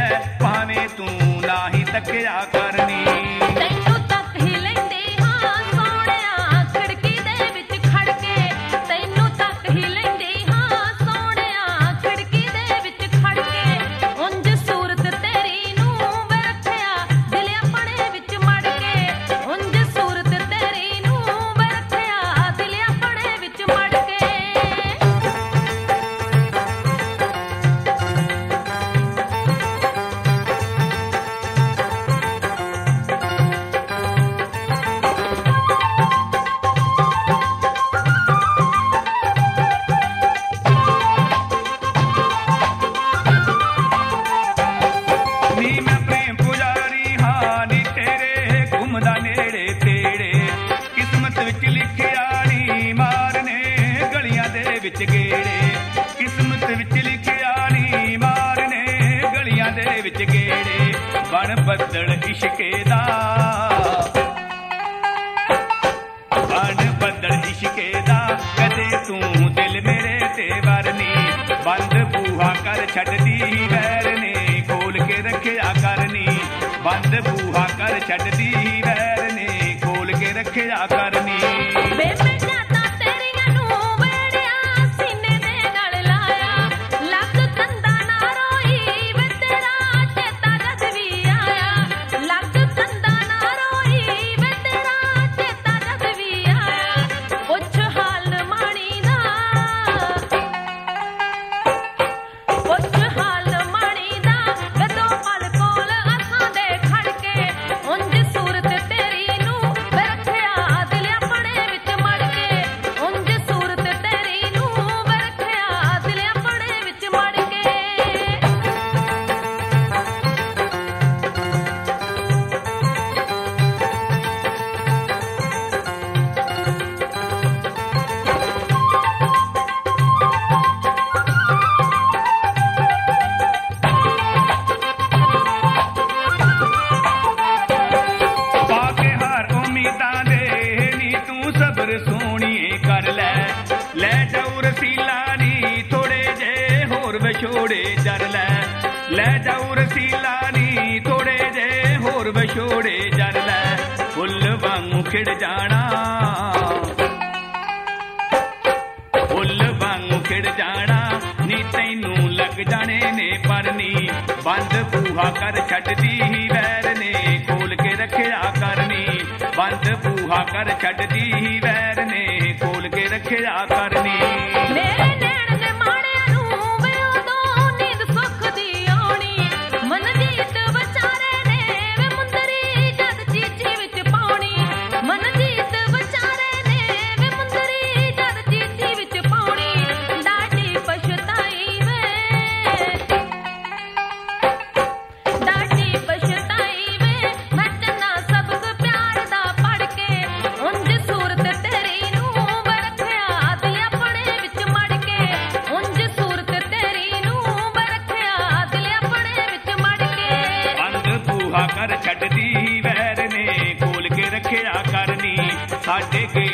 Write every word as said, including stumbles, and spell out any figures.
ਭਾਵੇਂ ਤੂੰ ਨਾ ਹੀ ਤੱਕਿਆ ਕਰਨੀ। ਤੈਨੂੰ ਤੱਕ ਹੀ ਲੈਂਦੀ ਹਾਂ ਸੋਹਣਿਆ ਖਿੜਕੀ ਦੇ ਵਿੱਚ ਖੜ ਕੇ, ਤੈਨੂੰ ਤੱਕ ਹੀ ਲੈਂਦੀ ਹਾਂ ਸੋਹਣਿਆ ਖਿੜਕੀ ਦੇ ਵਿੱਚ ਖੜ ਕੇ। ਉਂਝ ਸੂਰਤ ਤੇਰੀ ਨੂੰ ਵੇ ਰੱਖਿਆ ਦਿਲ ਆਪਣੇ ਵਿੱਚ ਮੜ ਕੇ, ਉਂਝ ਸੂਰਤ ਤੇਰੀ ਨੂੰ ਵੇ ਰੱਖਿਆ ਦਿਲ ਆਪਣੇ ਵਿੱਚ ਮੜ ਕੇ। ਨੀ ਮੈਂ ਪ੍ਰੇਮ ਪੁਜਾਰੀ ਹਾਂ ਨੀ ਤੇਰੇ ਘੁੰਮਦਾ ਨੇੜੇ ਤੇੜੇ, ਕਿਸਮਤ ਵਿੱਚ ਲਿਖਿਆ ਨੀ ਮਾਰਨੇ ਗਲੀਆਂ ਦੇ ਵਿੱਚ ਗੇੜੇ, ਕਿਸਮਤ ਵਿੱਚ ਲਿਖਿਆ ਨੀ ਮਾਰਨੇ ਗਲੀਆਂ ਦੇ ਵਿੱਚ ਗੇੜੇ। ਬਣ ਬੱਦਲ ਇਸ਼ਕੇ ਦਾ, ਬਣ ਬੱਦਲ ਇਸ਼ਕੇ ਦਾ, ਕਦੇ ਤੂੰ ਦਿਲ ਮੇਰੇ ਤੇ ਵਰਨੀ। ਬੰਦ ਬੂਹਾ ਕਰ ਛੱਡਦੀ ਵੈਰ ਨੇ ਖੋਲ ਕੇ ਰੱਖਿਆ ਕਰਨੀ, ਬੰਦ ਬੂਹਾ ਕਰ ਛੱਡਦੀ ਵੈਰ ਨੇ ਖੋਲ ਕੇ ਰੱਖਿਆ ਕਰਨੀ। ਵੇ ਮੈਂ ਤਾਂ ਤੇਰੀਆਂ ਨੂੰ ਵੇੜਿਆ ਸੀਨੇ ਦੇ ਗਲ ਲਾਇਆ, ਲੱਗ ਕੰਦਾ ਨਾ ਰੋਈ ਵੇ ਤੇਰਾ ਚੇਤਾ ਜਦ ਵੀ ਆਇਆ, ਲੱਗ ਕੰਦਾ ਨਾ ਰੋਈ ਵੇ ਤੇਰਾ ਚੇਤਾ ਜਦ ਵੀ ਆਇਆ। ਪੁੱਛ ਹਾਲ ਮਾਣੀ ਦਾ, ਪੁੱਛ ਹਾਲ ਮਾਣੀ ਦਾ ਵੇ ਦੋ ਪਲ ਕੋਲ ਅੱਖਾਂ ਦੇ ਖੜ ਕੇ, ਉਂਝ ਸੂਰਤ ਤੇਰੀ ਨੂੰ ਵੇ ਰੱਖਿਆ ਦਿਲ ਆਪਣੇ ਵਿੱਚ ਮੜ ਕੇ, ਉਂਝ ਸੂਰਤ ਤੇਰੀ ਨੂੰ ਵੇ ਰੱਖਿਆ ਦਿਲ ਆਪਣੇ ਵਿੱਚ ਮੜ ਕੇ। ਪਾ ਕੇ ਹਾਰ ਉਮੀਦਾਂ ਦੇ ਨੀ ਤੂੰ ਸਬਰ ਸੋਹਣੀਏ ਕਰ ਲੈ, ਲੈ ਜਾਊ ਰਸੀਲਾ ਨੀ ਥੋੜੇ ਜੇ ਹੋਰ ਵਿਛੋੜੇ ਜਰ ਲੈ, ਲੈ ਜਾਊ ਰਸੀਲਾ ਨੀ ਥੋੜੇ ਜੇ ਹੋਰ ਵਿਛੋੜੇ ਜਰ ਲੈ। ਫੁੱਲ ਵਾਂਗੂ ਖਿੜ ਜਾਣਾ, ਫੁੱਲ ਵਾਂਗੂ ਖਿੜ ਜਾਣਾ ਨੀ ਤੈਨੂੰ ਲੱਗ ਜਾਣੇ ਨੇ ਪਰਨੀ। ਬੰਦ ਬੂਹਾ ਕਰ ਛੱਡਦੀ ਵੈਰ ਨੇ ਖੋਲ ਕੇ ਰੱਖਿਆ ਕਰਨੀ, ਬੰਦ ਬੂਹਾ ਕਰ ਛੱਡਦੀ ਵੈਰ ਨੇ ਖੋਲ ਕੇ ਰੱਖਿਆ ਕਰਨੀ। ਮੇਰੇ ਨੈਣ ਦੇ ਮਾਣਿਆਂ ਨੂੰ ਵੇ ਉਦੋਂ ਨੀਂਦ ਸੁੱਖ ਦੀ ਆਉਣੀ, ਮਨਜੀਤ ਵਿਚਾਰੇ ਨੇ ਵੇ ਮੁੰਦਰੀ ਜਦ ਚੀਚੀ ਵਿੱਚ ਪਾਉਣੀ, ਮਨਜੀਤ ਵਿਚਾਰੇ ਨੇ ਵੇ ਮੁੰਦਰੀ ਜਦ ਚੀਚੀ ਵਿੱਚ ਪਾਉਣੀ। ਡਾਢੀ ਪਛਤਾਈ ਵੇ, ਡਾਢੀ ਪਛਤਾਈ ਵੇ ਮੈਂ ਚੰਨਾ ਸਬਕ ਪਿਆਰ ਦਾ ਪੜ ਕੇ, ਉਂਝ ਸੂਰਤ ਤੇਰੀ ਨੂੰ ਵੇ ਰੱਖਿਆ ਦਿਲ ਆਪਣੇ ਵਿੱਚ ਮੜ ਕੇ, ਉਂਝ ਸੂਰਤ ਤੇਰੀ ਨੂੰ ਵੇ ਰੱਖਿਆ ਦਿਲ ਆਪਣੇ ਵਿੱਚ ਮੜ ਕੇ। ਬੰਦ ਬੂਹਾ ਕਰ ਛੱਡਦੀ ਵੈਰ ਨੇ ਖੋਲ ਕੇ ਰੱਖਿਆ ਕਰਨੀ, ਸਾਡੇ